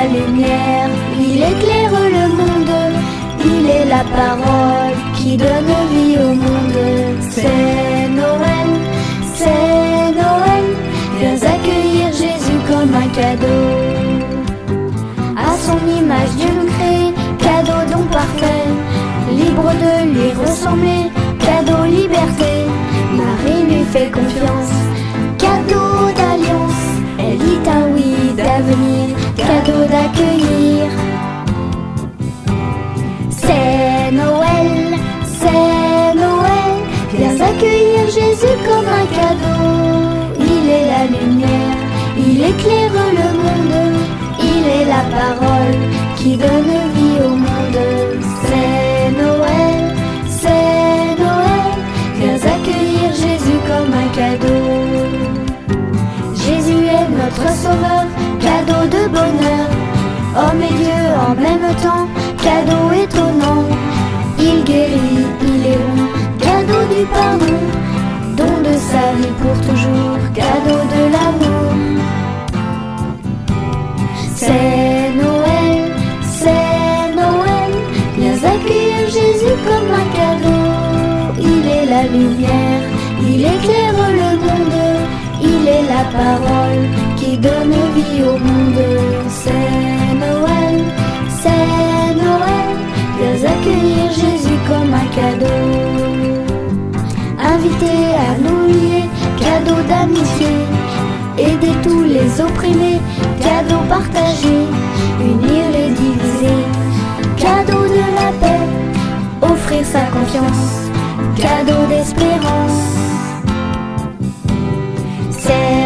la lumière, il éclaire le monde. Il est la parole qui donne vie au monde. C'est Noël, c'est Noël. Viens accueillir Jésus comme un cadeau. À son image Dieu nous crée, cadeau don parfait. Libre de lui ressembler, cadeau liberté. Marie lui fait confiance, cadeau d'alliance. Elle dit un oui d'avenir, cadeau d'accueillir. C'est Noël, c'est Noël. Viens accueillir Jésus comme un cadeau. Il est la lumière, il éclaire le monde. Il est la parole qui donne vie au monde. C'est Noël, c'est Noël. Viens accueillir Jésus comme un cadeau. Jésus est notre sauveur, cadeau de bonheur. Homme et Dieu en même temps, cadeau étonnant. Il guérit, il est bon, cadeau du pardon. Don de sa vie pour toujours, cadeau de l'amour. C'est Noël, c'est Noël. Viens accueillir Jésus comme un cadeau. Il est la lumière, il éclaire le monde. Il est la parole qui donne vie au monde. C'est Noël, c'est Noël. Viens accueillir Jésus comme un cadeau. Invité à nous lier, cadeau d'amitié. Aider tous les opprimés, cadeau partagé. Unir les divisés, cadeau de la paix. Offrir sa confiance, cadeau d'espérance. C'est